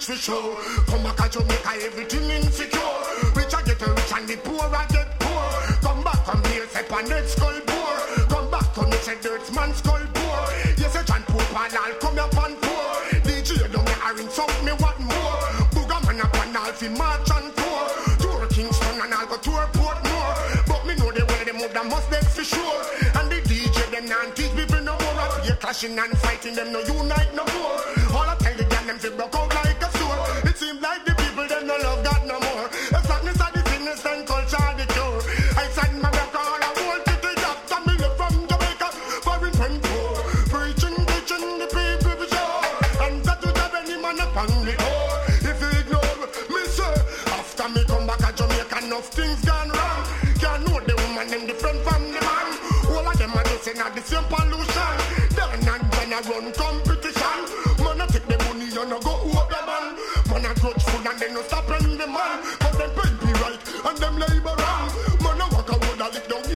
rich for sure. Come back to Jamaica, everything insecure. Rich I get rich and the poor I get poor. Come back from here, step on that skull poor. Come back to me, say dirt's man skull poor. Yes, I John Pope and I'll come up and poor. DJ don't me iron something me what more. Booga man up and I'll fi march and tour. Tour Kingston and I'll go tour Portmore. But me know the way them would have must dead for sure. And the DJ them not teach people no more. Up here clashing and fighting them no unite no more. All I tell the girl them fi broke out like a sword. It seems like the people them no love God no more. As long as I the fitness and culture the cure. I send my back all I want to the job. And me live from Jamaica, foreign when poor. Preaching, teaching the people be sure. And that to have any man upon the door. If you ignore me sir, after me come back to Jamaica, enough things gone wrong. Can't know the woman them different from the man. All of them are just in the same pollution. Then and then I run competition. Man I take the money and I go over man. Man I grudge food and they no stop running the man. But them pay me right and them labor wrong. Man I walk a road and lick down